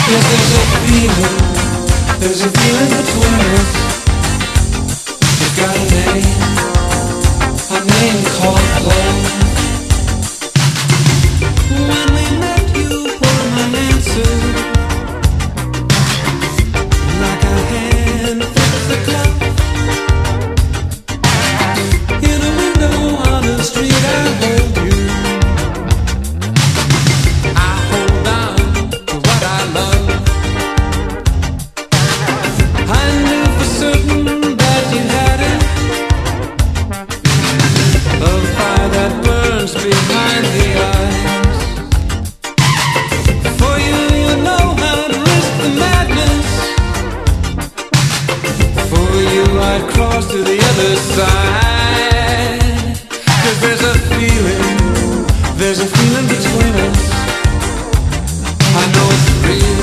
Yes, there's a feeling between us. It's got a name called love.